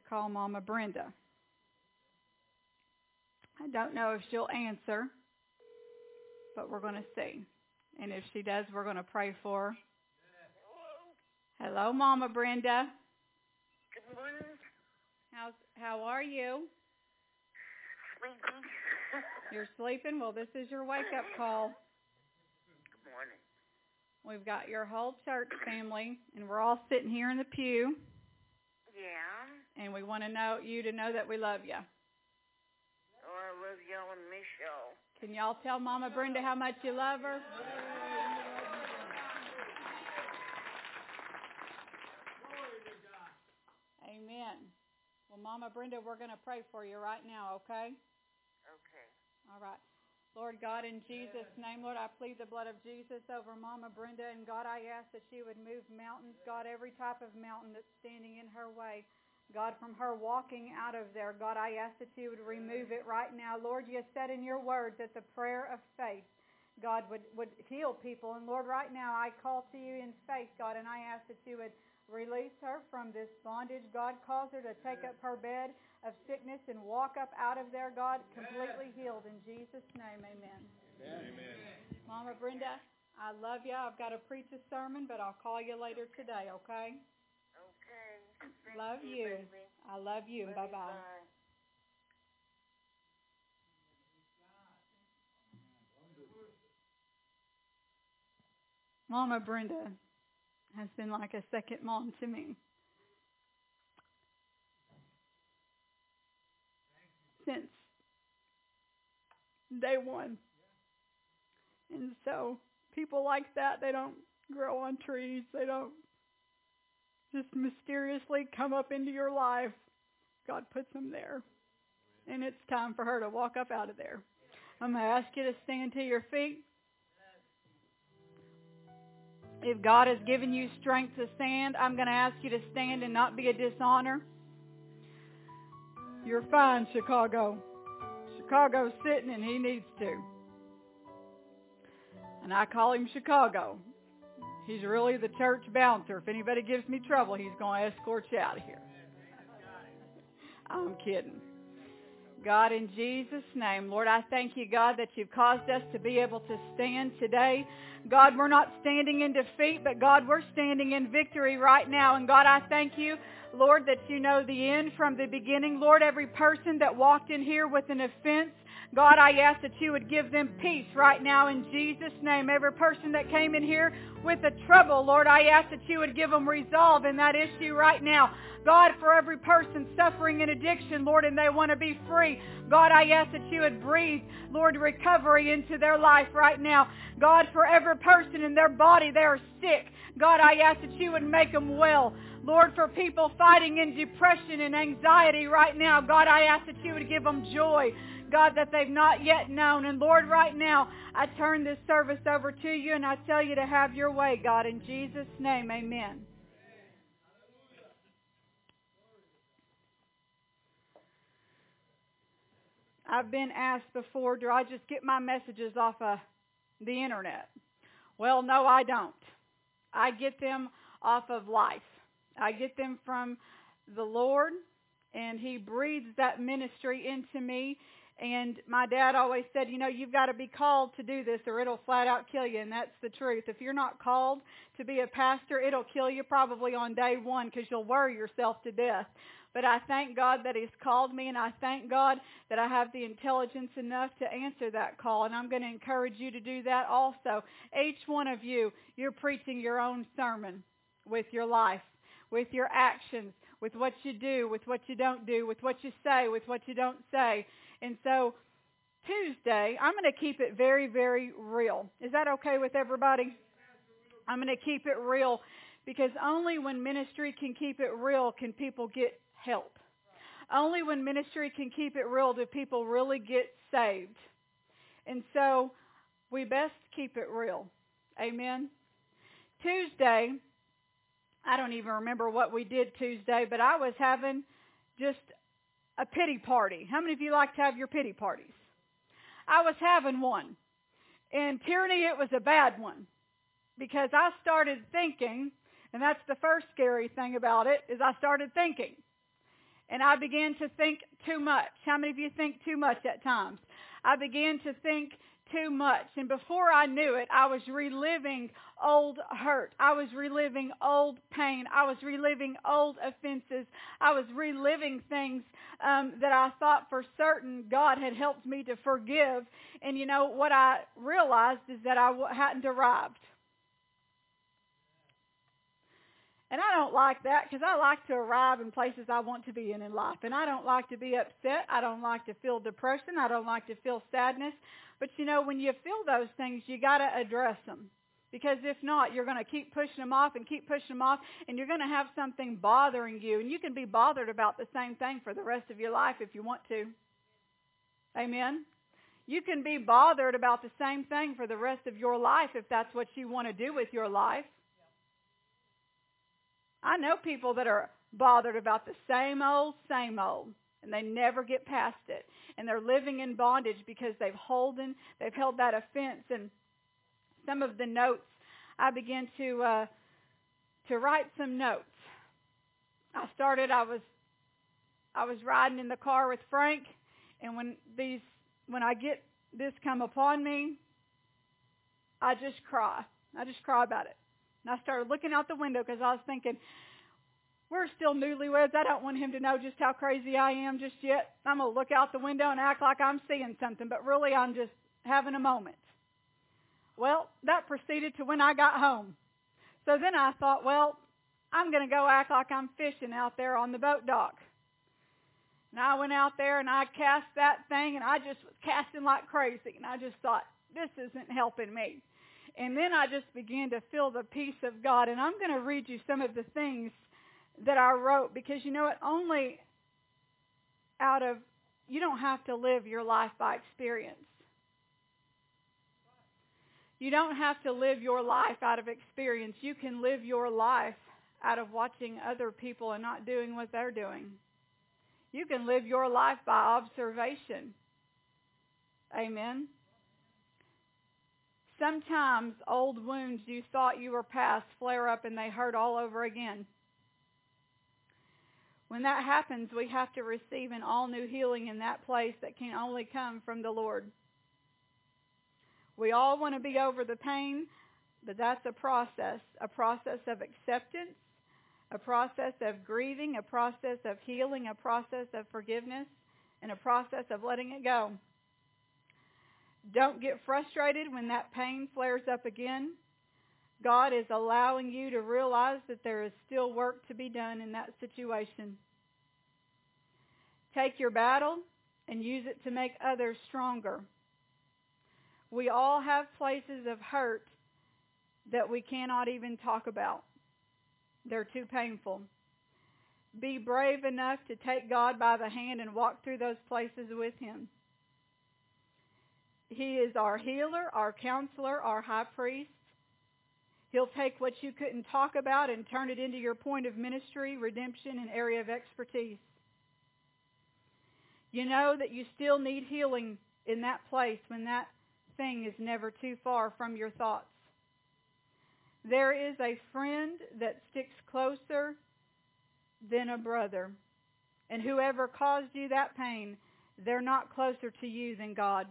call Mama Brenda. I don't know if she'll answer, but we're going to see. And if she does, we're going to pray for her. Hello, Mama Brenda. Good morning. How are you? Sleeping. You're sleeping? Well, this is your wake-up call. Good morning. We've got your whole church family, and we're all sitting here in the pew. Yeah. And we want you to know that we love you. Oh, I love y'all and miss y'all. Can y'all tell Mama Brenda how much you love her? Amen. Well, Mama Brenda, we're going to pray for you right now, okay? Okay. All right. Lord God, in Jesus' name, Lord, I plead the blood of Jesus over Mama Brenda. And God, I ask that you would move mountains, God, every type of mountain that's standing in her way. God, from her walking out of there, God, I ask that you would remove it right now. Lord, you said in your word that the prayer of faith, God, would heal people. And Lord, right now I call to you in faith, God, and I ask that you would release her from this bondage. God, cause her to take up her bed of sickness and walk up out of there, God, completely healed. In Jesus' name, amen. Amen. Mama Brenda, I love you. I've got to preach a sermon, but I'll call you later today, okay? Okay. Love you. Baby. I love you. Love Bye-bye. Bye. Mama Brenda has been like a second mom to me. Since day one. And so people like that, they don't grow on trees. They don't just mysteriously come up into your life. God puts them there. And it's time for her to walk up out of there. I'm going to ask you to stand to your feet. If God has given you strength to stand, I'm going to ask you to stand and not be a dishonor. You're fine, Chicago. Chicago's sitting and he needs to. And I call him Chicago. He's really the church bouncer. If anybody gives me trouble, he's going to escort you out of here. I'm kidding. God, in Jesus' name, Lord, I thank you, God, that you've caused us to be able to stand today. God, we're not standing in defeat, but God, we're standing in victory right now. And God, I thank you, Lord, that you know the end from the beginning. Lord, every person that walked in here with an offense, God, I ask that you would give them peace right now in Jesus' name. Every person that came in here with a trouble, Lord, I ask that you would give them resolve in that issue right now. God, for every person suffering an addiction, Lord, and they want to be free, God, I ask that you would breathe, Lord, recovery into their life right now. God, for every person in their body, they are sick. God, I ask that you would make them well. Lord, for people fighting in depression and anxiety right now, God, I ask that you would give them joy, God, that they've not yet known. And Lord, right now, I turn this service over to you and I tell you to have your way, God, in Jesus' name, amen. I've been asked before, do I just get my messages off of the internet? Well, no, I don't. I get them off of life. I get them from the Lord, and he breathes that ministry into me. And my dad always said, you know, you've got to be called to do this or it'll flat out kill you. And that's the truth. If you're not called to be a pastor, it'll kill you probably on day one because you'll worry yourself to death. But I thank God that he's called me, and I thank God that I have the intelligence enough to answer that call. And I'm going to encourage you to do that also. Each one of you, you're preaching your own sermon with your life, with your actions, with what you do, with what you don't do, with what you say, with what you don't say. And so Tuesday, I'm going to keep it very, very real. Is that okay with everybody? I'm going to keep it real because only when ministry can keep it real can people get help. Only when ministry can keep it real do people really get saved. And so we best keep it real. Amen. Tuesday, I don't even remember what we did Tuesday, but I was having just a pity party. How many of you like to have your pity parties? I was having one. And Tyranny, it was a bad one because I started thinking, and that's the first scary thing about it, is I started thinking. And I began to think too much. How many of you think too much at times? I began to think too much. And before I knew it, I was reliving old hurt. I was reliving old pain. I was reliving old offenses. I was reliving things that I thought for certain God had helped me to forgive. And you know, what I realized is that I hadn't arrived. And I don't like that, because I like to arrive in places I want to be in life. And I don't like to be upset. I don't like to feel depression. I don't like to feel sadness. But you know, when you feel those things, you got to address them. Because if not, you're going to keep pushing them off and keep pushing them off, and you're going to have something bothering you. And you can be bothered about the same thing for the rest of your life if you want to. Amen? You can be bothered about the same thing for the rest of your life if that's what you want to do with your life. I know people that are bothered about the same old, and they never get past it. And they're living in bondage because they've held that offense. And some of the notes, I began to write some notes. I was riding in the car with Frank, and when I get this come upon me, I just cry. I just cry about it. And I started looking out the window because I was thinking, we're still newlyweds. I don't want him to know just how crazy I am just yet. I'm going to look out the window and act like I'm seeing something, but really I'm just having a moment. Well, that proceeded to when I got home. So then I thought, well, I'm going to go act like I'm fishing out there on the boat dock. And I went out there and I cast that thing, and I just was casting like crazy. And I just thought, this isn't helping me. And then I just began to feel the peace of God. And I'm going to read you some of the things that I wrote, because you know what? You don't have to live your life by experience. You don't have to live your life out of experience. You can live your life out of watching other people and not doing what they're doing. You can live your life by observation. Amen. Sometimes old wounds you thought you were past flare up and they hurt all over again. When that happens, we have to receive an all-new healing in that place that can only come from the Lord. We all want to be over the pain, but that's a process of acceptance, a process of grieving, a process of healing, a process of forgiveness, and a process of letting it go. Don't get frustrated when that pain flares up again. God is allowing you to realize that there is still work to be done in that situation. Take your battle and use it to make others stronger. We all have places of hurt that we cannot even talk about. They're too painful. Be brave enough to take God by the hand and walk through those places with Him. He is our healer, our counselor, our high priest. He'll take what you couldn't talk about and turn it into your point of ministry, redemption, and area of expertise. You know that you still need healing in that place when that thing is never too far from your thoughts. There is a friend that sticks closer than a brother. And whoever caused you that pain, they're not closer to you than God.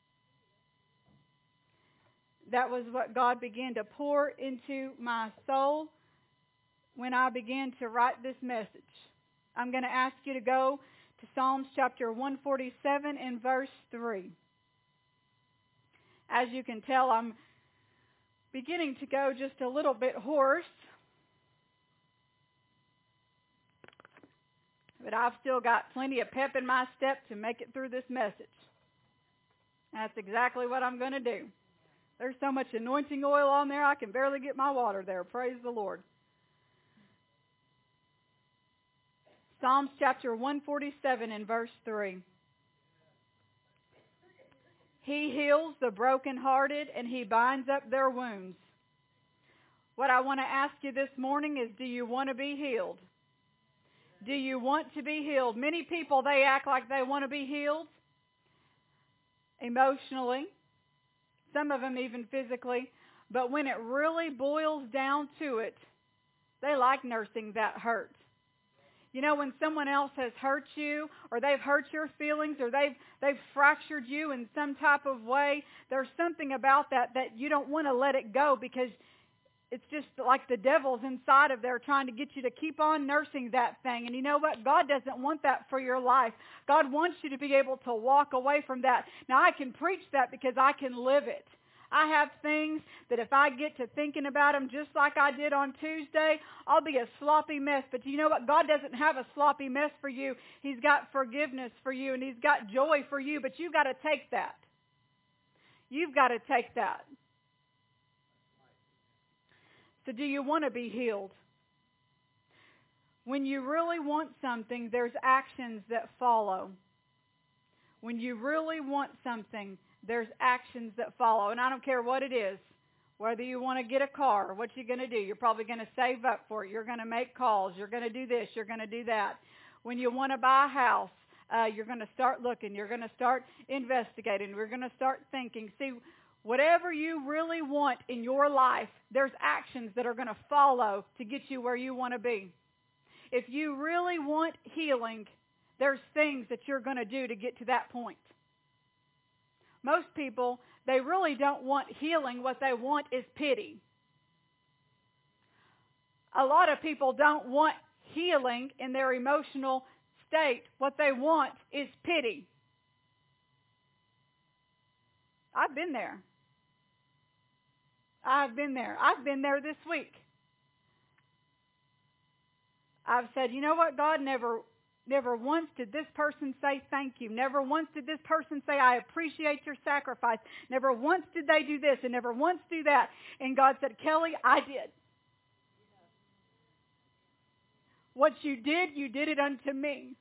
That was what God began to pour into my soul when I began to write this message. I'm going to ask you to go to Psalms chapter 147 and verse 3. As you can tell, I'm beginning to go just a little bit hoarse. But I've still got plenty of pep in my step to make it through this message. That's exactly what I'm going to do. There's so much anointing oil on there, I can barely get my water there. Praise the Lord. Psalms chapter 147 and verse 3. He heals the brokenhearted and He binds up their wounds. What I want to ask you this morning is, do you want to be healed? Do you want to be healed? Many people, they act like they want to be healed emotionally. Some of them even physically. But when it really boils down to it, they like nursing that hurt. You know, when someone else has hurt you, or they've hurt your feelings, or they've fractured you in some type of way, there's something about that you don't want to let it go, because it's just like the devil's inside of there trying to get you to keep on nursing that thing. And you know what? God doesn't want that for your life. God wants you to be able to walk away from that. Now, I can preach that because I can live it. I have things that if I get to thinking about them just like I did on Tuesday, I'll be a sloppy mess. But you know what? God doesn't have a sloppy mess for you. He's got forgiveness for you, and He's got joy for you. But you've got to take that. You've got to take that. So do you want to be healed? When you really want something, there's actions that follow. When you really want something, there's actions that follow. And I don't care what it is. Whether you want to get a car, what you're going to do. You're probably going to save up for it. You're going to make calls. You're going to do this. You're going to do that. When you want to buy a house, you're going to start looking. You're going to start investigating. We're going to start thinking. See, whatever you really want in your life, there's actions that are going to follow to get you where you want to be. If you really want healing, there's things that you're going to do to get to that point. Most people, they really don't want healing. What they want is pity. A lot of people don't want healing in their emotional state. What they want is pity. I've been there. I've been there. I've been there this week. I've said, you know what, God, never once did this person say thank you. Never once did this person say, I appreciate your sacrifice. Never once did they do this and never once do that. And God said, Kelly, I did. What you did it unto me.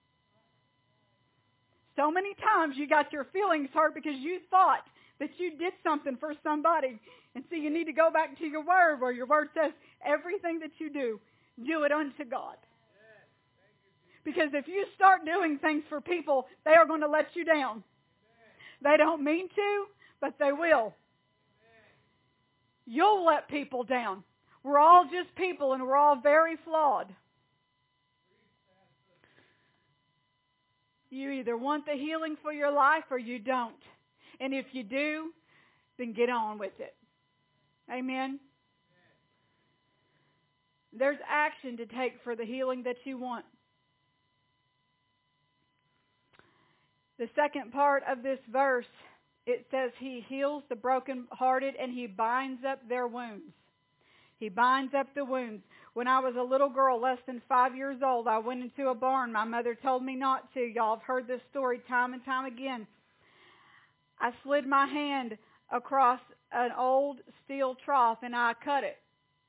So many times you got your feelings hurt because you thought that you did something for somebody. And so you need to go back to your word, where your word says everything that you do it unto God. Because if you start doing things for people, they are going to let you down. They don't mean to, but they will. You'll let people down. We're all just people, and we're all very flawed. You either want the healing for your life or you don't. And if you do, then get on with it. Amen? There's action to take for the healing that you want. The second part of this verse, it says He heals the brokenhearted and He binds up their wounds. He binds up the wounds. When I was a little girl, less than 5 years old, I went into a barn. My mother told me not to. Y'all have heard this story time and time again. I slid my hand across an old steel trough and I cut it.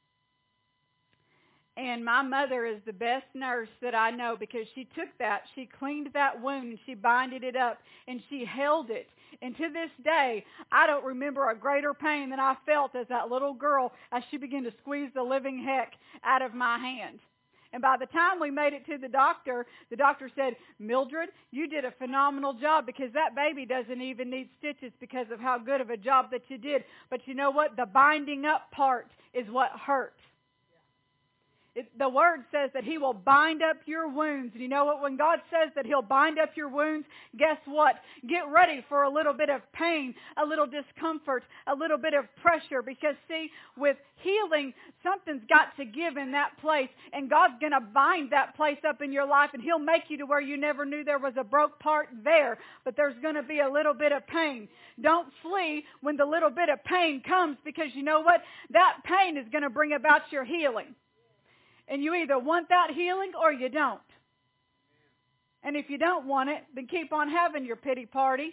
And my mother is the best nurse that I know, because she took that, she cleaned that wound, and she binded it up, and she held it. And to this day, I don't remember a greater pain than I felt as that little girl, as she began to squeeze the living heck out of my hand. And by the time we made it to the doctor said, Mildred, you did a phenomenal job, because that baby doesn't even need stitches because of how good of a job that you did. But you know what? The binding up part is what hurt. The Word says that He will bind up your wounds. And you know what? When God says that He'll bind up your wounds, guess what? Get ready for a little bit of pain, a little discomfort, a little bit of pressure. Because, see, with healing, something's got to give in that place. And God's going to bind that place up in your life. And He'll make you to where you never knew there was a broke part there. But there's going to be a little bit of pain. Don't flee when the little bit of pain comes. Because you know what? That pain is going to bring about your healing. And you either want that healing or you don't. And if you don't want it, then keep on having your pity party.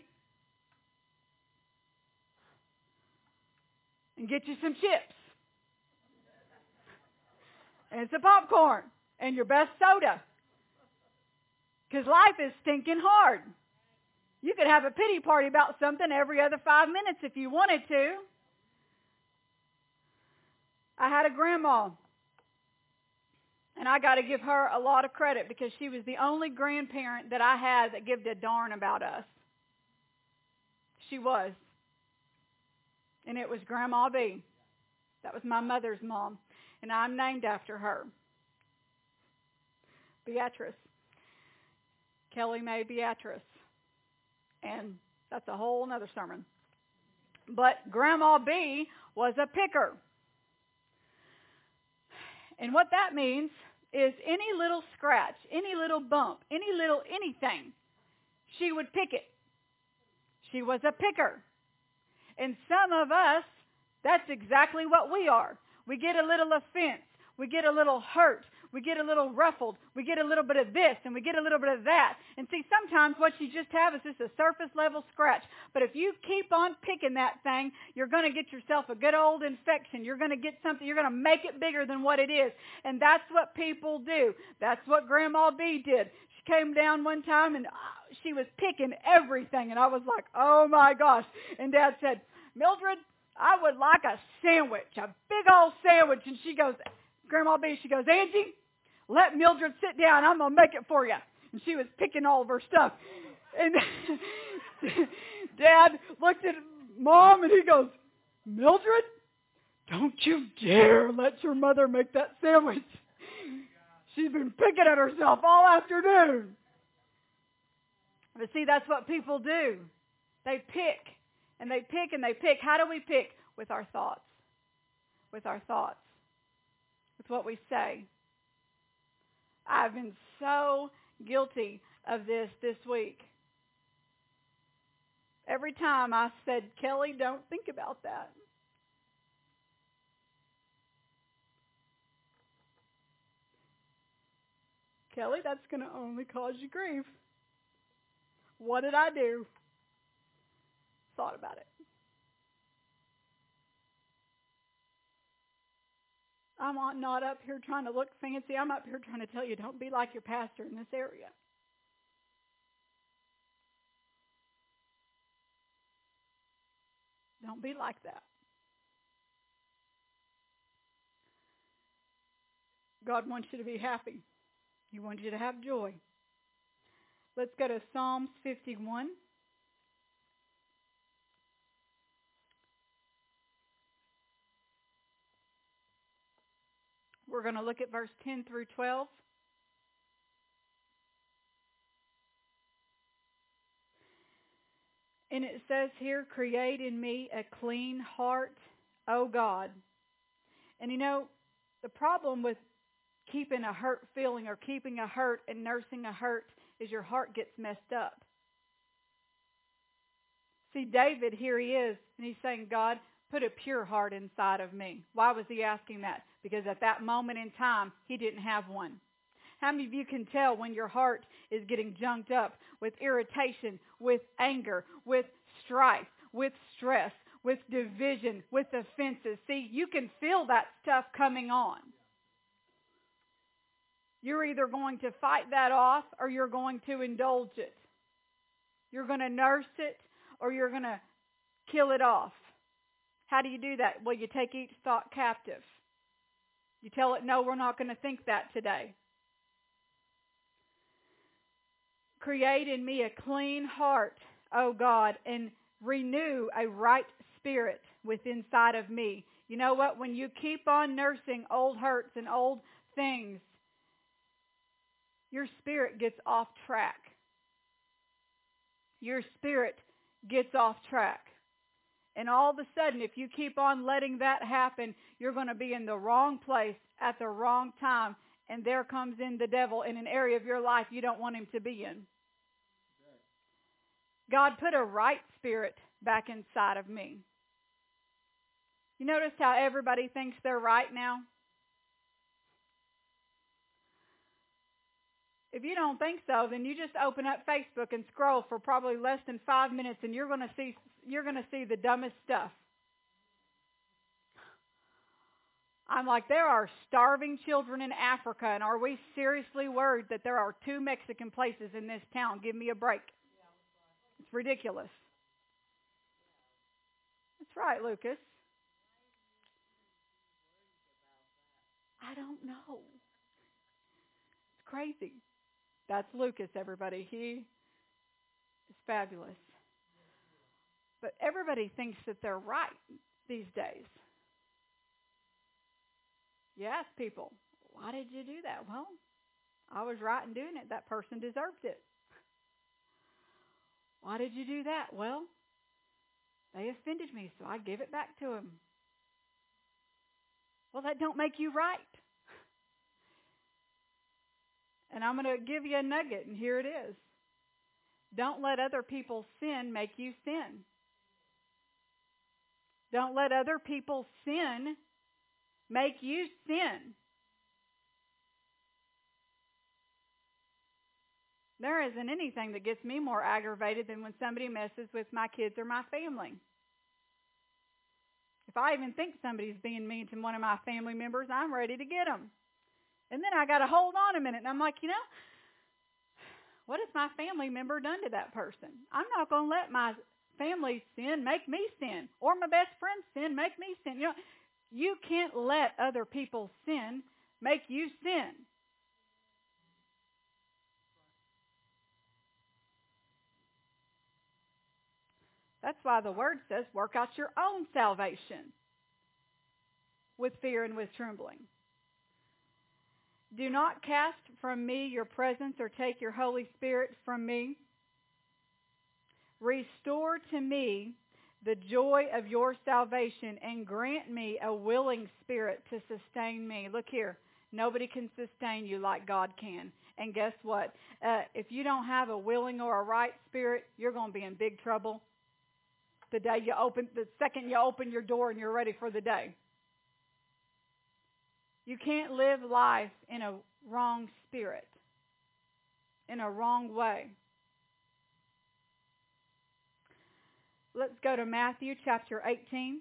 And get you some chips. And some popcorn. And your best soda. Because life is stinking hard. You could have a pity party about something every other 5 minutes if you wanted to. I had a grandma. And I got to give her a lot of credit, because she was the only grandparent that I had that gave a darn about us. She was. And it was Grandma B. That was my mother's mom. And I'm named after her. Beatrice. Kelly Mae Beatrice. And that's a whole other sermon. But Grandma B was a picker. And what that means is any little scratch, any little bump, any little anything, she would pick it. She was a picker. And some of us, that's exactly what we are. We get a little offense. We get a little hurt. We get a little ruffled. We get a little bit of this and we get a little bit of that. And see, sometimes what you just have is just a surface level scratch. But if you keep on picking that thing, you're going to get yourself a good old infection. You're going to get something, you're going to make it bigger than what it is. And that's what people do. That's what Grandma B did. She came down one time and she was picking everything. And I was like, oh my gosh. And Dad said, Mildred, I would like a sandwich, a big old sandwich. And she goes, Grandma B, she goes, Angie, let Mildred sit down. I'm going to make it for you. And she was picking all of her stuff. And Dad looked at Mom and he goes, Mildred, don't you dare let your mother make that sandwich. She's been picking at herself all afternoon. But see, that's what people do. They pick and they pick and they pick. How do we pick? With our thoughts. With our thoughts. With what we say. I've been so guilty of this week. Every time I said, Kelly, don't think about that. Kelly, that's going to only cause you grief. What did I do? Thought about it. I'm not up here trying to look fancy. I'm up here trying to tell you, don't be like your pastor in this area. Don't be like that. God wants you to be happy. He wants you to have joy. Let's go to Psalms 51. We're going to look at verse 10 through 12. And it says here, create in me a clean heart, O God. And you know, the problem with keeping a hurt feeling or keeping a hurt and nursing a hurt is your heart gets messed up. See, David, here he is, and he's saying, God, put a pure heart inside of me. Why was he asking that? Because at that moment in time, he didn't have one. How many of you can tell when your heart is getting junked up with irritation, with anger, with strife, with stress, with division, with offenses? See, you can feel that stuff coming on. You're either going to fight that off or you're going to indulge it. You're going to nurse it or you're going to kill it off. How do you do that? Well, you take each thought captive. You tell it, no, we're not going to think that today. Create in me a clean heart, O God, and renew a right spirit within inside of me. You know what? When you keep on nursing old hurts and old things, your spirit gets off track. Your spirit gets off track. And all of a sudden, if you keep on letting that happen, you're going to be in the wrong place at the wrong time. And there comes in the devil in an area of your life you don't want him to be in. God put a right spirit back inside of me. You notice how everybody thinks they're right now? If you don't think so, then you just open up Facebook and scroll for probably less than 5 minutes, and you're going to see the dumbest stuff. I'm like, there are starving children in Africa, and are we seriously worried that there are 2 Mexican places in this town? Give me a break. It's ridiculous. That's right, Lucas. I don't know. It's crazy. That's Lucas, everybody. He is fabulous. But everybody thinks that they're right these days. You ask people, why did you do that? Well, I was right in doing it. That person deserved it. Why did you do that? Well, they offended me, so I give it back to them. Well, that don't make you right. And I'm going to give you a nugget, and here it is. Don't let other people's sin make you sin. Don't let other people's sin make you sin. There isn't anything that gets me more aggravated than when somebody messes with my kids or my family. If I even think somebody's being mean to one of my family members, I'm ready to get them. And then I got to hold on a minute, and I'm like, what has my family member done to that person? I'm not going to let my family sin make me sin, or my best friend's sin make me sin. You can't let other people's sin make you sin. That's why the Word says, work out your own salvation with fear and with trembling. Do not cast from me your presence or take your Holy Spirit from me. Restore to me the joy of your salvation and grant me a willing spirit to sustain me. Look here. Nobody can sustain you like God can. And guess what? If you don't have a willing or a right spirit, you're going to be in big trouble the second you open your door and you're ready for the day. You can't live life in a wrong spirit, in a wrong way. Let's go to Matthew chapter 18.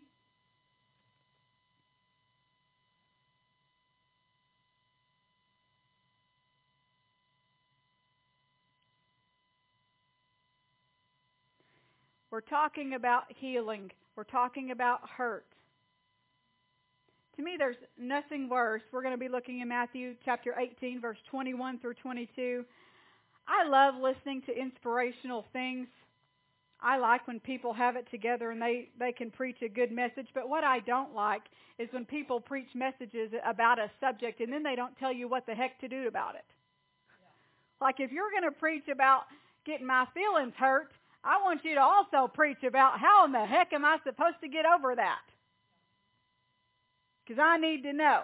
We're talking about healing. We're talking about hurt. To me, there's nothing worse. We're going to be looking in Matthew chapter 18, verse 21 through 22. I love listening to inspirational things. I like when people have it together and they can preach a good message. But what I don't like is when people preach messages about a subject and then they don't tell you what the heck to do about it. Like if you're going to preach about getting my feelings hurt, I want you to also preach about how in the heck am I supposed to get over that? Because I need to know.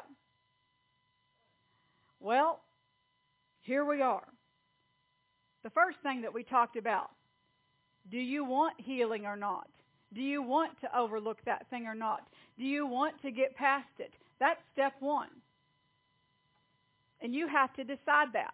Well, here we are. The first thing that we talked about, do you want healing or not? Do you want to overlook that thing or not? Do you want to get past it? That's step one. And you have to decide that.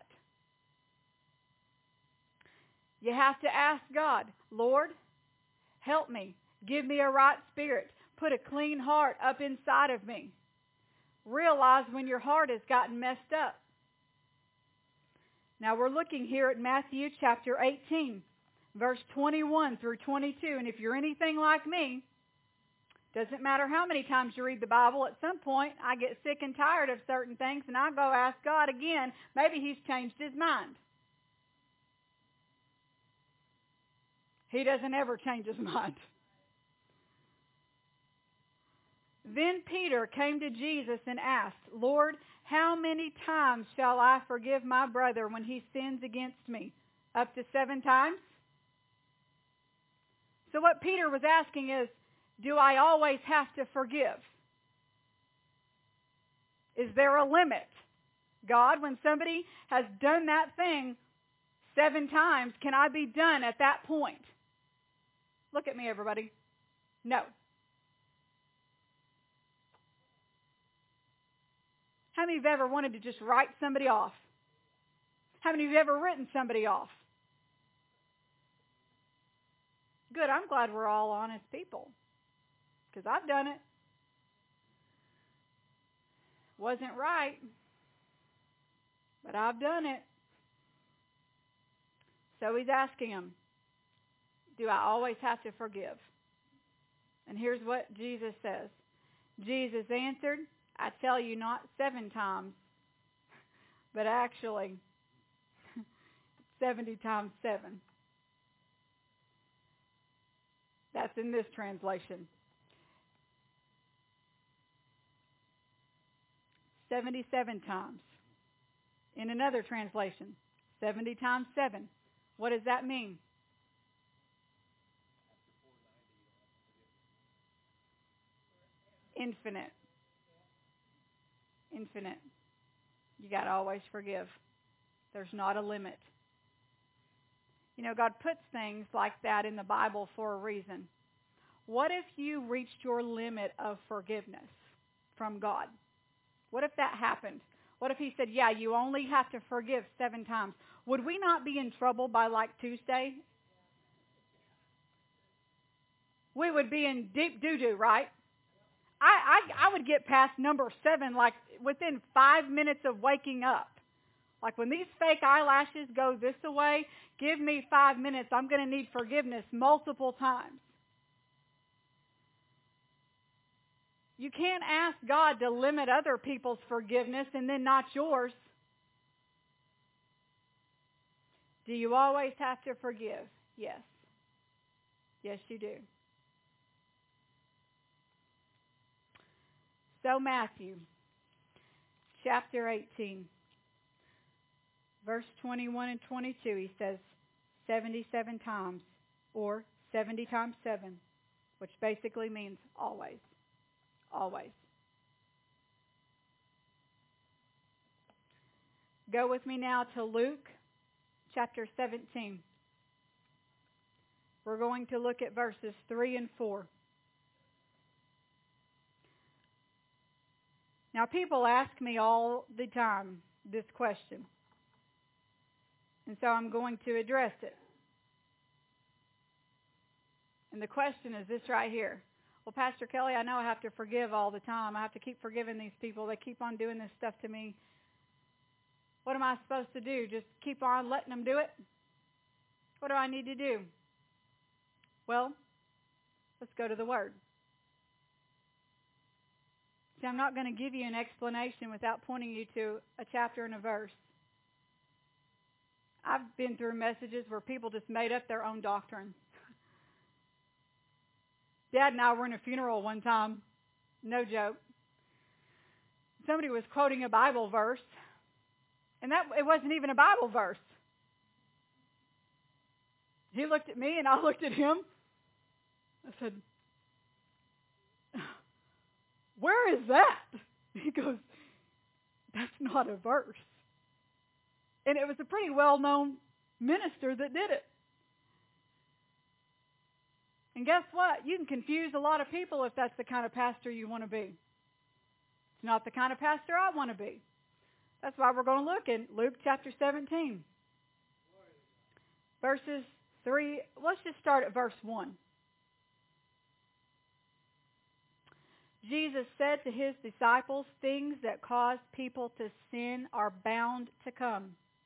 You have to ask God, Lord, help me. Give me a right spirit. Put a clean heart up inside of me. Realize when your heart has gotten messed up. Now we're looking here at Matthew chapter 18, verse 21 through 22. And if you're anything like me, doesn't matter how many times you read the Bible, at some point I get sick and tired of certain things and I go ask God again. Maybe He's changed His mind. He doesn't ever change His mind. Then Peter came to Jesus and asked, Lord, how many times shall I forgive my brother when he sins against me? Up to 7 times? So what Peter was asking is, do I always have to forgive? Is there a limit? God, when somebody has done that thing 7 times, can I be done at that point? Look at me, everybody. No. How many of you have ever wanted to just write somebody off? How many of you have ever written somebody off? Good, I'm glad we're all honest people. Because I've done it. Wasn't right. But I've done it. So he's asking him, do I always have to forgive? And here's what Jesus says. Jesus answered, I tell you not 7 times, but actually 70 times 7. That's in this translation. 77 times. In another translation, 70 times 7. What does that mean? Infinite. Infinite. You got to always forgive. There's not a limit. You know, God puts things like that in the Bible for a reason. What if you reached your limit of forgiveness from God? What if that happened? What if he said, yeah, you only have to forgive 7 times? Would we not be in trouble by like Tuesday? We would be in deep doo-doo, right? I would get past number 7 like within 5 minutes of waking up. Like when these fake eyelashes go this way, give me 5 minutes. I'm going to need forgiveness multiple times. You can't ask God to limit other people's forgiveness and then not yours. Do you always have to forgive? Yes. Yes, you do. So Matthew, chapter 18, verse 21 and 22, he says 77 times, or 70 times 7, which basically means always. Always. Go with me now to Luke chapter 17. We're going to look at verses 3 and 4. Now, people ask me all the time this question, and so I'm going to address it. And the question is this right here. Well, Pastor Kelly, I know I have to forgive all the time. I have to keep forgiving these people. They keep on doing this stuff to me. What am I supposed to do? Just keep on letting them do it? What do I need to do? Well, let's go to the Word. See, I'm not going to give you an explanation without pointing you to a chapter and a verse. I've been through messages where people just made up their own doctrine. Dad and I were in a funeral one time. No joke. Somebody was quoting a Bible verse, and it wasn't even a Bible verse. He looked at me, and I looked at him. I said, where is that? He goes, that's not a verse. And it was a pretty well-known minister that did it. And guess what? You can confuse a lot of people if that's the kind of pastor you want to be. It's not the kind of pastor I want to be. That's why we're going to look in Luke chapter 17. Verses 3, let's just start at verse 1. Jesus said to his disciples, things that cause people to sin are bound to come.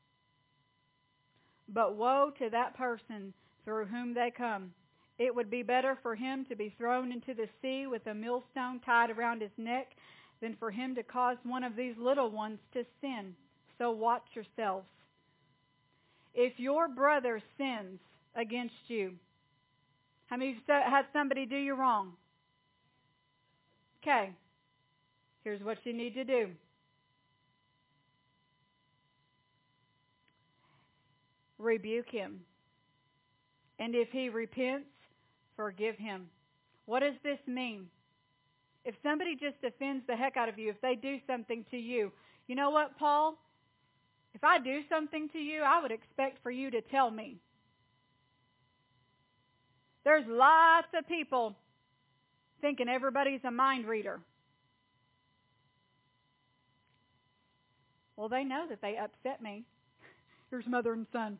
But woe to that person through whom they come. It would be better for him to be thrown into the sea with a millstone tied around his neck than for him to cause one of these little ones to sin. So watch yourselves. If your brother sins against you, how many of you had somebody do you wrong? Okay, here's what you need to do. Rebuke him. And if he repents, forgive him. What does this mean? If somebody just offends the heck out of you, if they do something to you, you know what, Paul? If I do something to you, I would expect for you to tell me. There's lots of people thinking everybody's a mind reader. Well, they know that they upset me. Here's mother and son.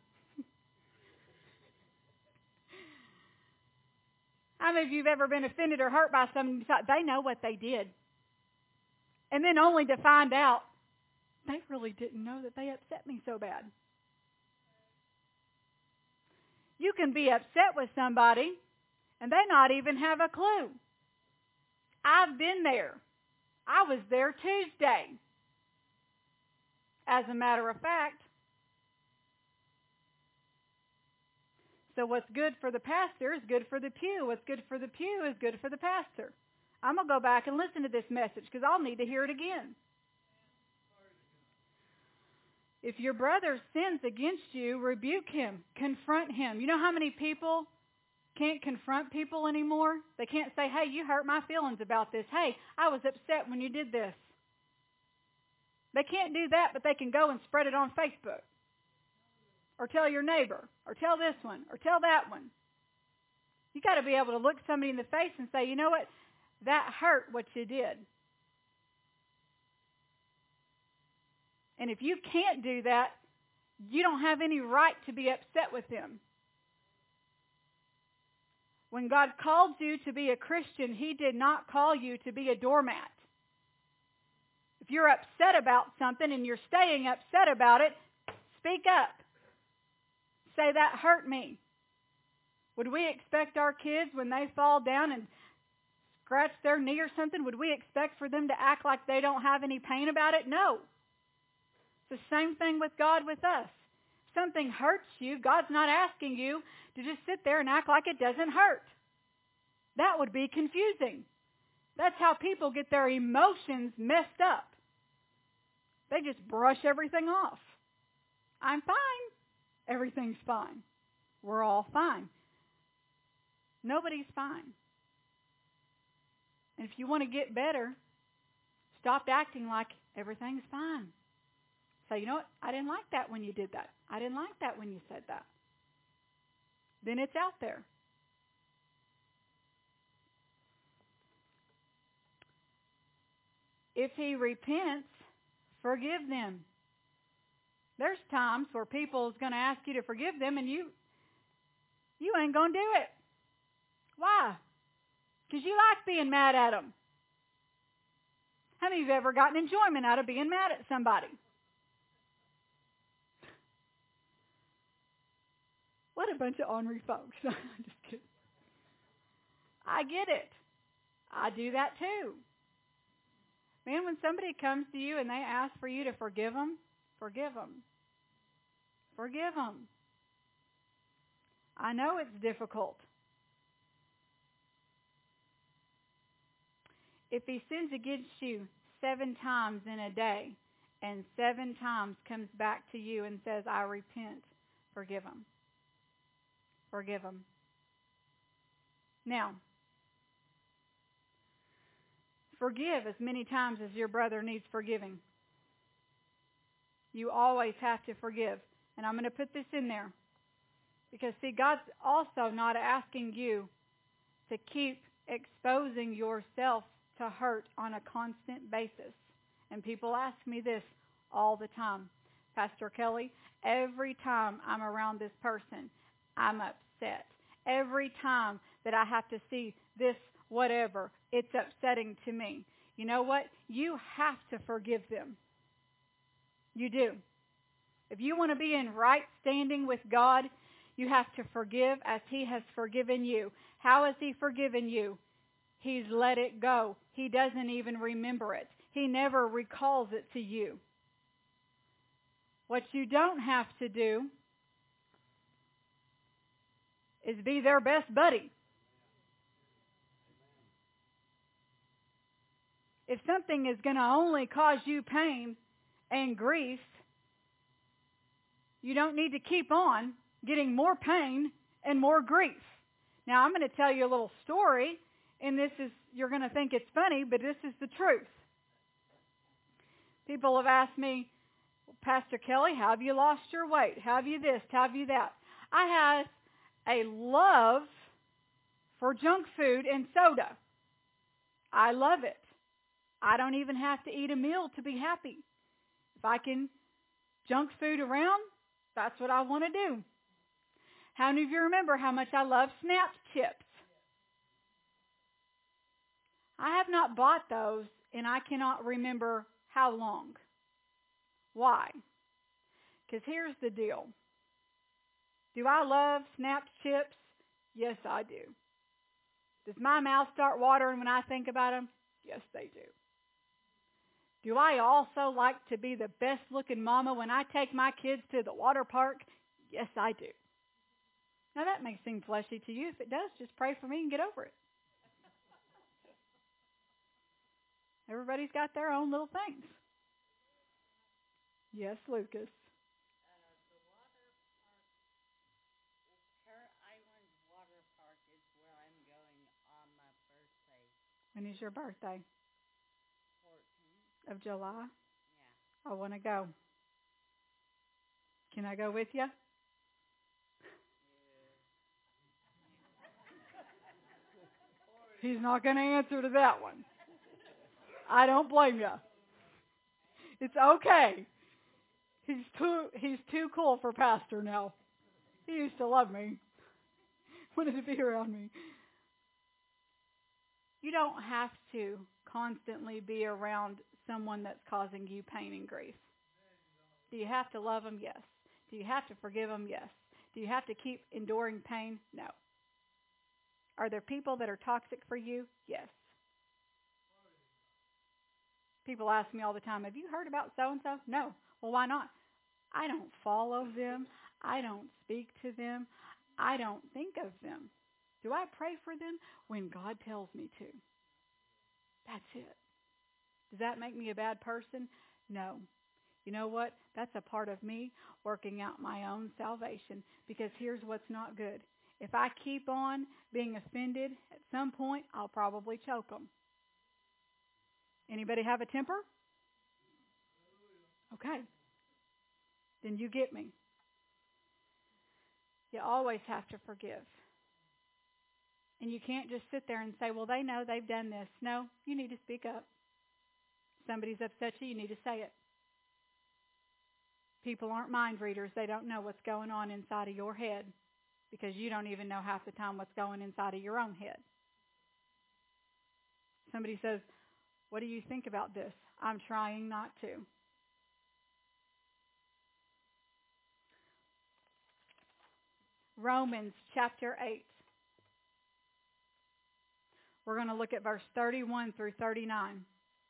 How many of you have ever been offended or hurt by someone? They know what they did. And then only to find out, they really didn't know that they upset me so bad. You can be upset with somebody, and they not even have a clue. I've been there. I was there Tuesday. As a matter of fact. So what's good for the pastor is good for the pew. What's good for the pew is good for the pastor. I'm going to go back and listen to this message because I'll need to hear it again. If your brother sins against you, rebuke him, confront him. You know how many people can't confront people anymore? They can't say, hey, you hurt my feelings about this. Hey, I was upset when you did this. They can't do that, but they can go and spread it on Facebook. Or tell your neighbor, or tell this one, or tell that one. You got to be able to look somebody in the face and say, you know what? That hurt what you did. And if you can't do that, you don't have any right to be upset with them. When God called you to be a Christian, He did not call you to be a doormat. If you're upset about something and you're staying upset about it, speak up. Say, that hurt me. Would we expect our kids, when they fall down and scratch their knee or something, would we expect for them to act like they don't have any pain about it? No. It's the same thing with God with us. If something hurts you, God's not asking you to just sit there and act like it doesn't hurt. That would be confusing. That's how people get their emotions messed up. They just brush everything off. I'm fine. Everything's fine. We're all fine. Nobody's fine. And if you want to get better, stop acting like everything's fine. Say, you know what? I didn't like that when you did that. I didn't like that when you said that. Then it's out there. If he repents, forgive them. There's times where people is going to ask you to forgive them and you ain't going to do it. Why? Because you like being mad at them. How many of you have ever gotten enjoyment out of being mad at somebody? What a bunch of ornery folks. I'm just kidding. I get it. I do that too. Man, when somebody comes to you and they ask for you to forgive them, forgive them. Forgive them. I know it's difficult. If he sins against you 7 times in a day and 7 times comes back to you and says, I repent, forgive him. Forgive him. Now, forgive as many times as your brother needs forgiving. You always have to forgive. And I'm going to put this in there. Because, see, God's also not asking you to keep exposing yourself to hurt on a constant basis. And people ask me this all the time. Pastor Kelly, every time I'm around this person, I'm upset. Every time that I have to see this whatever, it's upsetting to me. You know what? You have to forgive them. You do. If you want to be in right standing with God, you have to forgive as He has forgiven you. How has He forgiven you? He's let it go. He doesn't even remember it. He never recalls it to you. What you don't have to do is be their best buddy. If something is going to only cause you pain and grief, you don't need to keep on getting more pain and more grief. Now, I'm going to tell you a little story, and you're going to think it's funny, but this is the truth. People have asked me, Pastor Kelly, how have you lost your weight? How have you this? How have you that? I have a love for junk food and soda. I love it. I don't even have to eat a meal to be happy. If I can junk food around, that's what I want to do. How many of you remember how much I love Snap chips? I have not bought those, and I cannot remember how long. Why? Because here's the deal. Do I love Snap chips? Yes, I do. Does my mouth start watering when I think about them? Yes, they do. Do I also like to be the best-looking mama when I take my kids to the water park? Yes, I do. Now, that may seem fleshy to you. If it does, just pray for me and get over it. Everybody's got their own little things. Yes, Lucas. When is your birthday? 14th. Of July? Yeah. I want to go. Can I go with you? He's not going to answer to that one. I don't blame you. It's okay. He's too cool for pastor now. He used to love me. Wanted to be around me. You don't have to constantly be around someone that's causing you pain and grief. Do you have to love them? Yes. Do you have to forgive them? Yes. Do you have to keep enduring pain? No. Are there people that are toxic for you? Yes. People ask me all the time, have you heard about so-and-so? No. Well, why not? I don't follow them. I don't speak to them. I don't think of them. Do I pray for them? When God tells me to. That's it. Does that make me a bad person? No. You know what? That's a part of me working out my own salvation, because here's what's not good. If I keep on being offended, at some point, I'll probably choke them. Anybody have a temper? Okay. Then you get me. You always have to forgive. And you can't just sit there and say, well, they know they've done this. No, you need to speak up. Somebody's upset you, you need to say it. People aren't mind readers. They don't know what's going on inside of your head, because you don't even know half the time what's going inside of your own head. Somebody says, what do you think about this? I'm trying not to. Romans chapter 8. We're going to look at verse 31 through 39.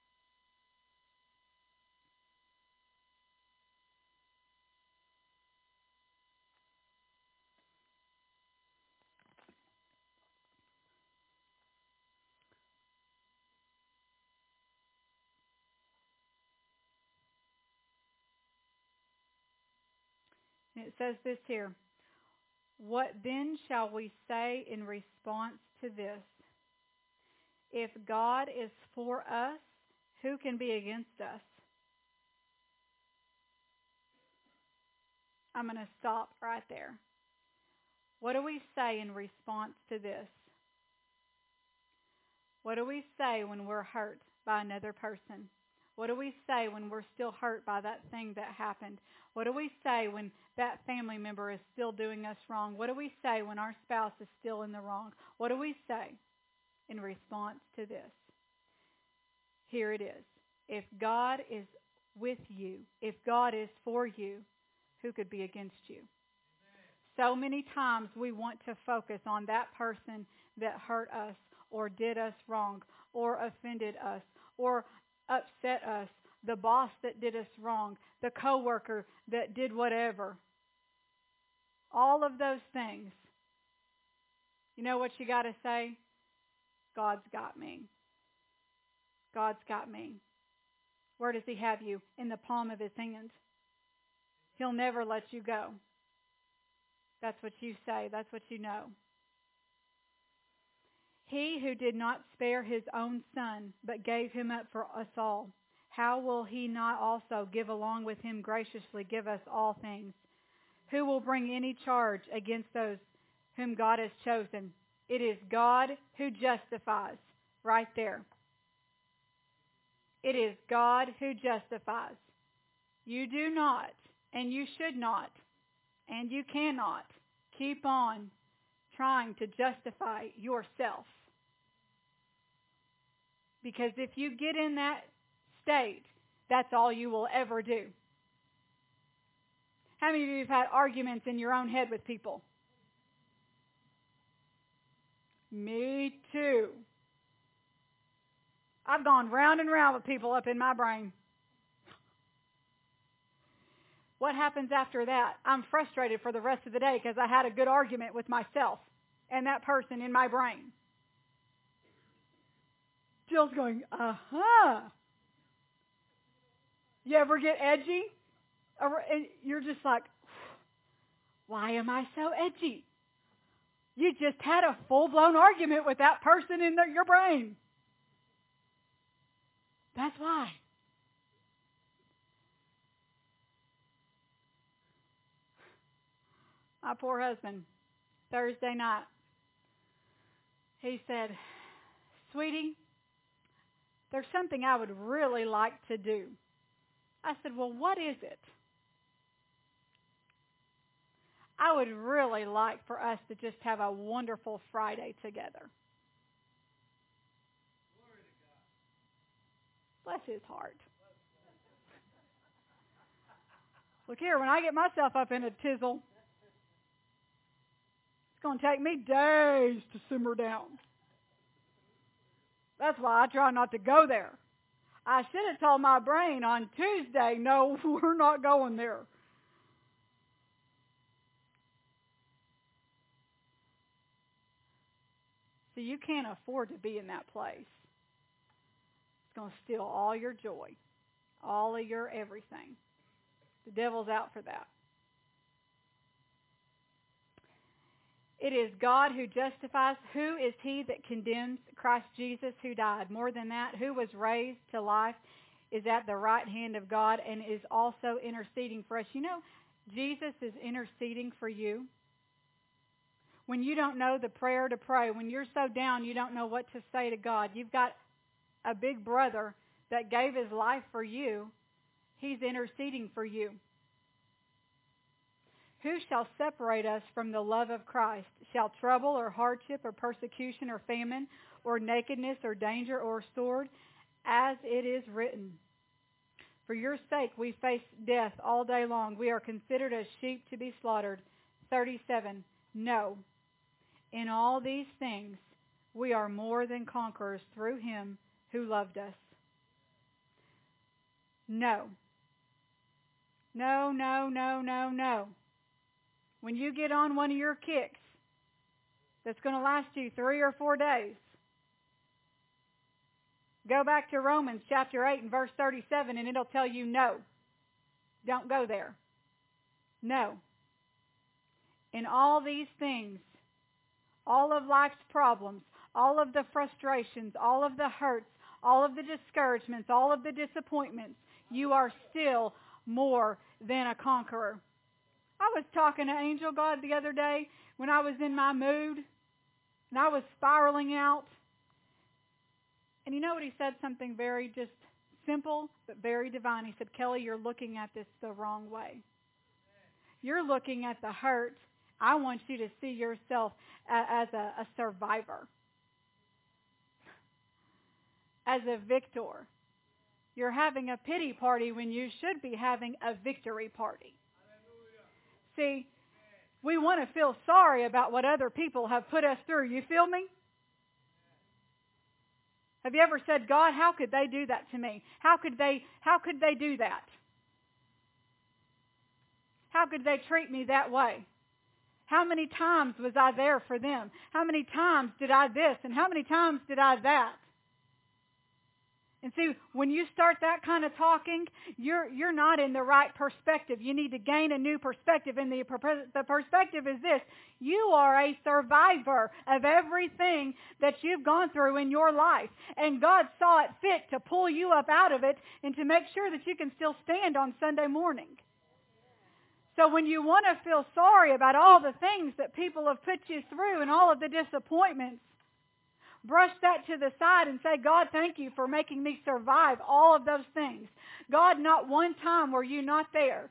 And it says this here. What then shall we say in response to this? If God is for us, who can be against us? I'm going to stop right there. What do we say in response to this? What do we say when we're hurt by another person? What do we say when we're still hurt by that thing that happened? What do we say when that family member is still doing us wrong? What do we say when our spouse is still in the wrong? What do we say in response to this? Here it is. If God is with you, if God is for you, who could be against you? So many times we want to focus on that person that hurt us or did us wrong or offended us or upset us, the boss that did us wrong, the coworker that did whatever. All of those things. You know what you got to say? God's got me. God's got me. Where does He have you? In the palm of His hand. He'll never let you go. That's what you say. That's what you know. He who did not spare His own Son, but gave Him up for us all, how will He not also give along with Him graciously give us all things? Who will bring any charge against those whom God has chosen? It is God who justifies. Right there. It is God who justifies. You do not, and you should not, and you cannot keep on trying to justify yourself. Because if you get in that state, that's all you will ever do. How many of you have had arguments in your own head with people? Me too. I've gone round and round with people up in my brain. What happens after that? I'm frustrated for the rest of the day because I had a good argument with myself and that person in my brain. Jill's going, uh-huh. You ever get edgy? And you're just like, why am I so edgy? You just had a full-blown argument with that person in your brain. That's why. My poor husband, Thursday night, he said, "Sweetie, there's something I would really like to do." I said, "Well, what is it?" "I would really like for us to just have a wonderful Friday together." Bless his heart. Look here, when I get myself up in a tizzle, it's going to take me days to simmer down. That's why I try not to go there. I should have told my brain on Tuesday, no, we're not going there. See, you can't afford to be in that place. It's going to steal all your joy, all of your everything. The devil's out for that. It is God who justifies. Who is he that condemns? Christ Jesus, who died. More than that, who was raised to life, is at the right hand of God and is also interceding for us. You know, Jesus is interceding for you. When you don't know the prayer to pray, when you're so down you don't know what to say to God, you've got a big brother that gave his life for you. He's interceding for you. Who shall separate us from the love of Christ? Shall trouble or hardship or persecution or famine or nakedness or danger or sword? As it is written, for your sake we face death all day long. We are considered as sheep to be slaughtered. 37. No. In all these things we are more than conquerors through him who loved us. No. No, no, no, no, no. When you get on one of your kicks that's going to last you 3 or 4 days, go back to Romans chapter 8 and verse 37 and it'll tell you no. Don't go there. No. In all these things, all of life's problems, all of the frustrations, all of the hurts, all of the discouragements, all of the disappointments, you are still more than a conqueror. I was talking to Angel God the other day when I was in my mood and I was spiraling out. And you know what he said? Something very just simple but very divine. He said, "Kelly, you're looking at this the wrong way. You're looking at the hurt. I want you to see yourself as a survivor, as a victor. You're having a pity party when you should be having a victory party." See, we want to feel sorry about what other people have put us through. You feel me? Have you ever said, "God, how could they do that to me? How could they do that? How could they treat me that way? How many times was I there for them? How many times did I this and how many times did I that?" And see, when you start that kind of talking, you're not in the right perspective. You need to gain a new perspective. And the perspective is this: you are a survivor of everything that you've gone through in your life. And God saw it fit to pull you up out of it and to make sure that you can still stand on Sunday morning. So when you want to feel sorry about all the things that people have put you through and all of the disappointments, brush that to the side and say, "God, thank you for making me survive all of those things. God, not one time were you not there."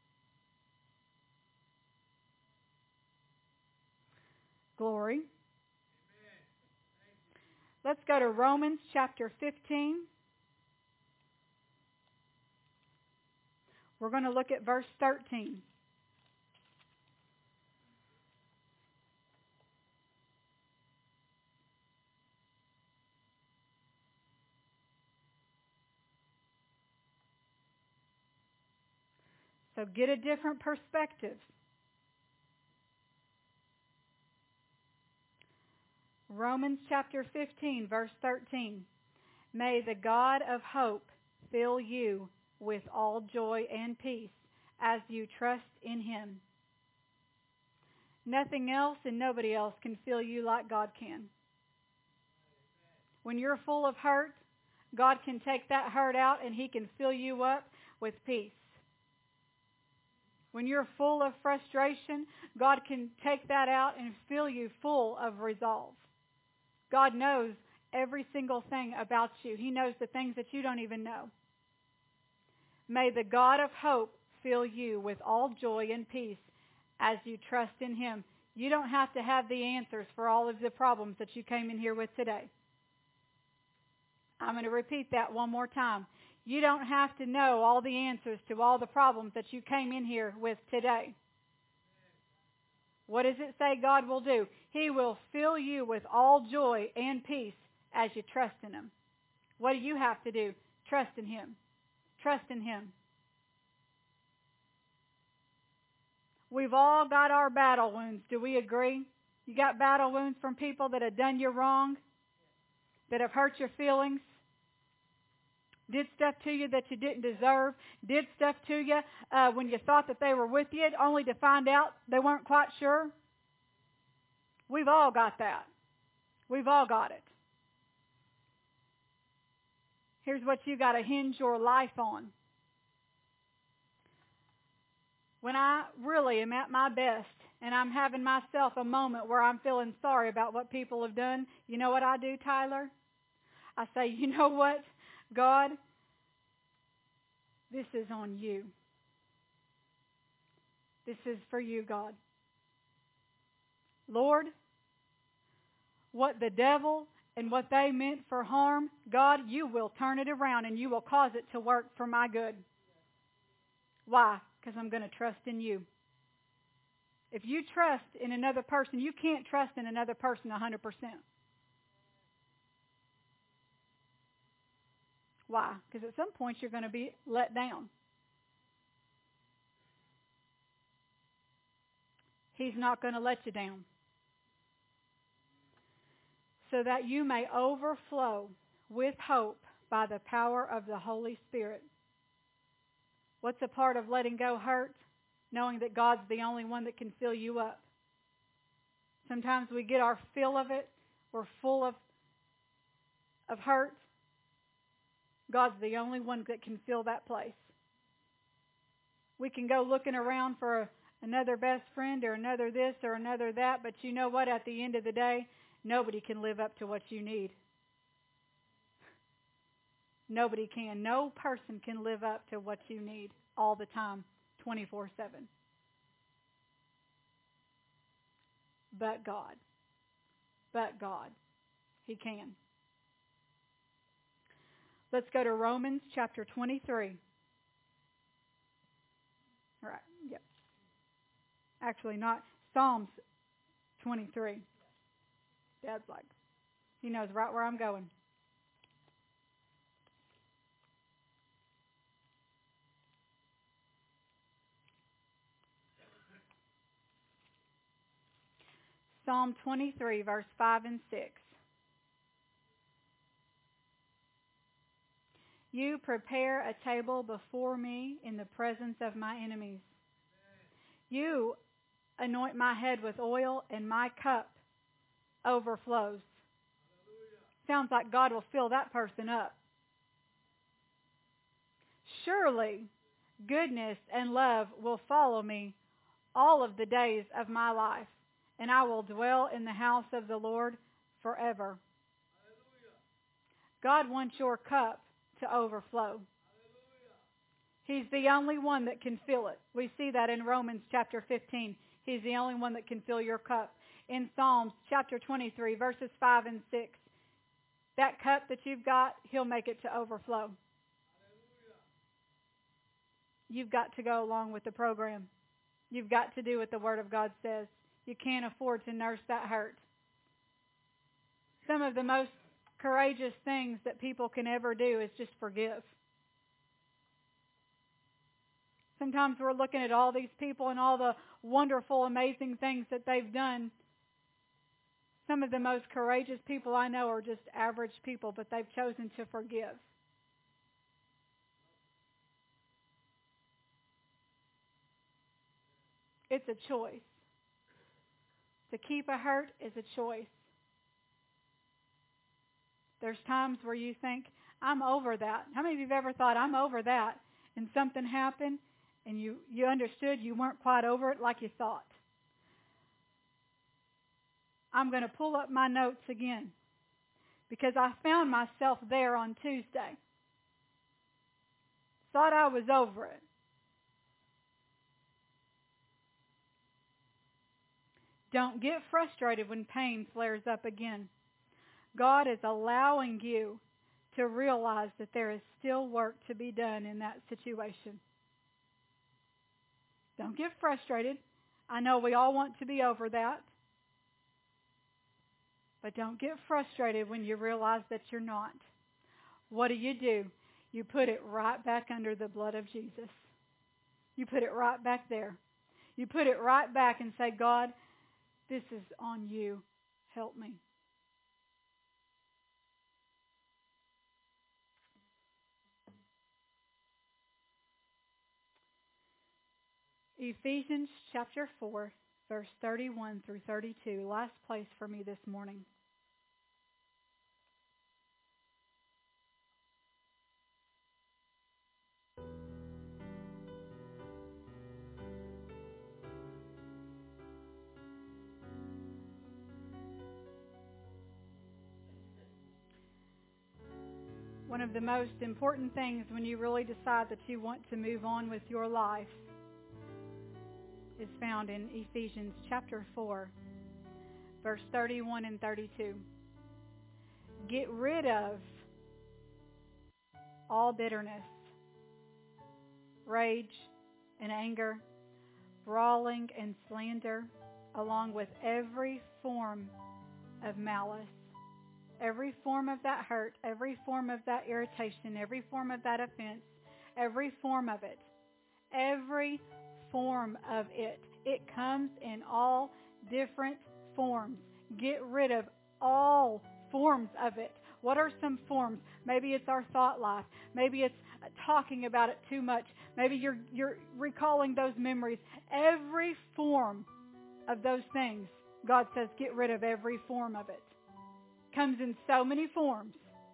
Glory. Let's go to Romans chapter 15. We're going to look at verse 13. So get a different perspective. Romans chapter 15, verse 13. May the God of hope fill you with all joy and peace as you trust in Him. Nothing else and nobody else can fill you like God can. When you're full of hurt, God can take that hurt out and He can fill you up with peace. When you're full of frustration, God can take that out and fill you full of resolve. God knows every single thing about you. He knows the things that you don't even know. May the God of hope fill you with all joy and peace as you trust in Him. You don't have to have the answers for all of the problems that you came in here with today. I'm going to repeat that one more time. You don't have to know all the answers to all the problems that you came in here with today. What does it say God will do? He will fill you with all joy and peace as you trust in Him. What do you have to do? Trust in Him. Trust in Him. We've all got our battle wounds. Do we agree? You got battle wounds from people that have done you wrong, that have hurt your feelings, did stuff to you that you didn't deserve, did stuff to you when you thought that they were with you, only to find out they weren't quite sure. We've all got that. We've all got it. Here's what you got to hinge your life on. When I really am at my best and I'm having myself a moment where I'm feeling sorry about what people have done, you know what I do, Tyler? I say, you know what, God, this is on you. This is for you, God. Lord, what the devil and what they meant for harm, God, you will turn it around and you will cause it to work for my good. Why? Because I'm going to trust in you. If you trust in another person, you can't trust in another person 100%. Why? Because at some point you're going to be let down. He's not going to let you down. So that you may overflow with hope by the power of the Holy Spirit. What's a part of letting go hurt? Knowing that God's the only one that can fill you up. Sometimes we get our fill of it. We're full of hurt. God's the only one that can fill that place. We can go looking around for another best friend or another this or another that, but you know what? At the end of the day, nobody can live up to what you need. Nobody can. No person can live up to what you need all the time, 24/7. But God. But God. He can. Let's go to Romans chapter 23. All right. Yep. Actually, not Psalms 23. Dad's like, he knows right where I'm going. Psalm 23, verse 5 and 6. You prepare a table before me in the presence of my enemies. You anoint my head with oil, and my cup overflows. Sounds like God will fill that person up. Surely goodness and love will follow me all of the days of my life, and I will dwell in the house of the Lord forever. God wants your cup to overflow. He's the only one that can fill it. We see that in Romans chapter 15. He's the only one that can fill your cup. In Psalms chapter 23, verses 5 and 6, that cup that you've got, He'll make it to overflow. You've got to go along with the program. You've got to do what the Word of God says. You can't afford to nurse that hurt. Some of the most courageous things that people can ever do is just forgive. Sometimes we're looking at all these people and all the wonderful, amazing things that they've done. Some of the most courageous people I know are just average people, but they've chosen to forgive. It's a choice. To keep a hurt is a choice. There's times where you think, I'm over that. How many of you have ever thought, I'm over that, and something happened, and you understood you weren't quite over it like you thought? I'm going to pull up my notes again because I found myself there on Tuesday. Thought I was over it. Don't get frustrated when pain flares up again. God is allowing you to realize that there is still work to be done in that situation. Don't get frustrated. I know we all want to be over that. But don't get frustrated when you realize that you're not. What do? You put it right back under the blood of Jesus. You put it right back there. You put it right back and say, God, this is on you. Help me. Ephesians chapter 4, verse 31 through 32. Last place for me this morning. One of the most important things when you really decide that you want to move on with your life is found in Ephesians chapter 4, verse 31 and 32. Get rid of all bitterness, rage and anger, brawling and slander, along with every form of malice. Every form of that hurt, every form of that irritation, every form of that offense, every form of it. Every form of it. It comes in all different forms. Get rid of all forms of it. What are some forms? Maybe it's our thought life. Maybe it's talking about it too much. Maybe you're recalling those memories. Every form of those things, God says, get rid of every form of it. Comes in so many forms.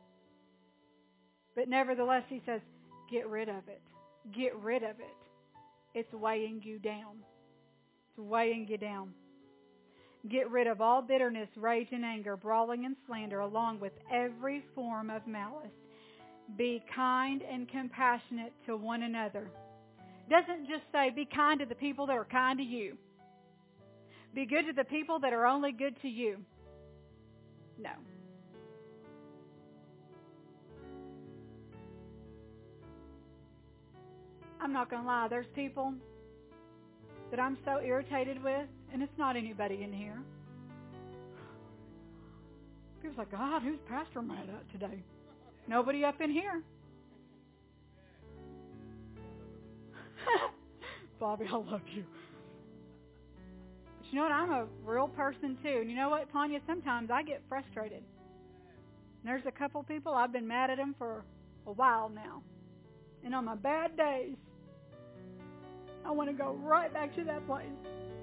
But nevertheless, he says, get rid of it. Get rid of it. It's weighing you down. It's weighing you down. Get rid of all bitterness, rage and anger, brawling and slander, along with every form of malice. Be kind and compassionate to one another. It doesn't just say be kind to the people that are kind to you. Be good to the people that are only good to you. No. I'm not going to lie. There's people that I'm so irritated with, and it's not anybody in here. People's like, God, who's Pastor mad at today? Nobody up in here. Bobby, I love you. But you know what? I'm a real person too. And you know what, Tanya? Sometimes I get frustrated. And there's a couple people I've been mad at them for a while now. And on my bad days, I want to go right back to that place.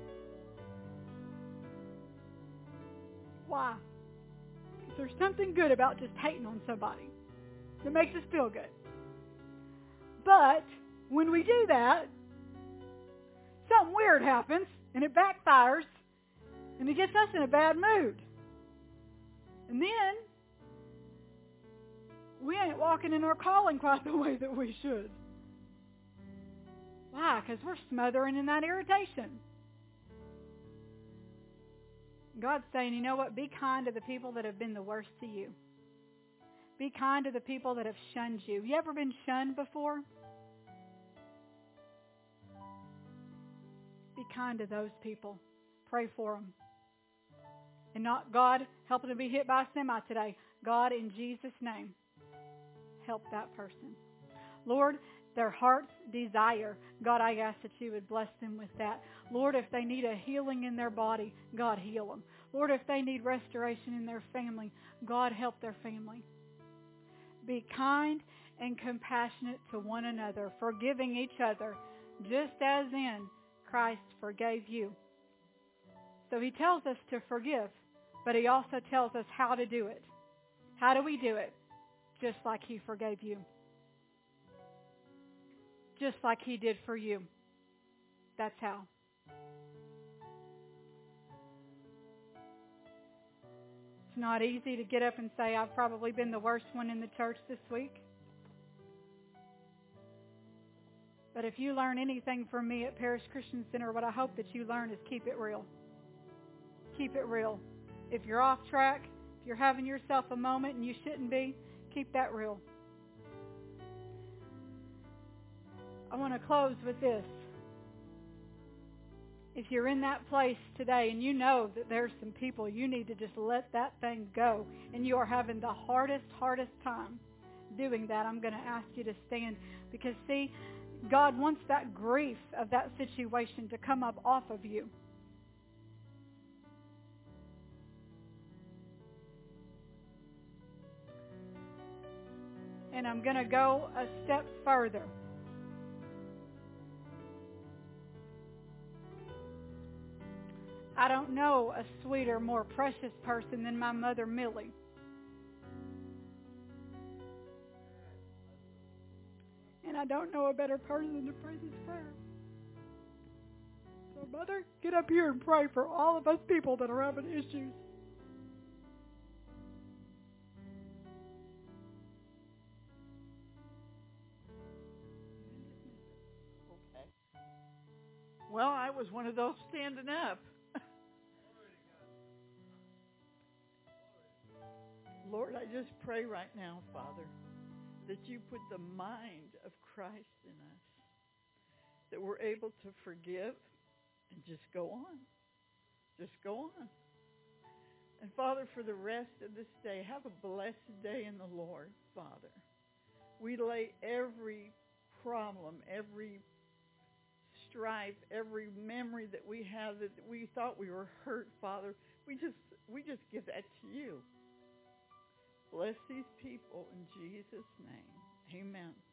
Why? Because there's something good about just hating on somebody that makes us feel good. But when we do that, something weird happens, and it backfires, and it gets us in a bad mood. And then we ain't walking in our calling quite the way that we should. Why? Because we're smothering in that irritation. God's saying, you know what? Be kind to the people that have been the worst to you. Be kind to the people that have shunned you. You ever been shunned before? Be kind to those people. Pray for them. And not God helping to be hit by a semi today. God, in Jesus' name, help that person. Lord, their heart's desire, God, I ask that you would bless them with that. Lord, if they need a healing in their body, God, heal them. Lord, if they need restoration in their family, God, help their family. Be kind and compassionate to one another, forgiving each other, just as in Christ forgave you. So he tells us to forgive, but he also tells us how to do it. How do we do it? just like He forgave you. Just like He did for you. That's how. It's not easy to get up and say, I've probably been the worst one in the church this week. But if you learn anything from me at Parish Christian Center, what I hope that you learn is keep it real. Keep it real. If you're off track, if you're having yourself a moment and you shouldn't be, keep that real. I want to close with this. If you're in that place today and you know that there's some people you need to just let that thing go and you are having the hardest time doing that, I'm going to ask you to stand, because see, God wants that grief of that situation to come up off of you. And I'm going to go a step further. I don't know a sweeter, more precious person than my mother, Millie. And I don't know a better person to pray this prayer. So, Mother, get up here and pray for all of us people that are having issues. Okay. Well, I was one of those standing up. Lord, I just pray right now, Father, that you put the mind of Christ in us, that we're able to forgive and just go on. Just go on. And Father, for the rest of this day, have a blessed day in the Lord, Father. We lay every problem, every strife, every memory that we have that we thought we were hurt, Father, we just give that to you. Bless these people in Jesus' name. Amen.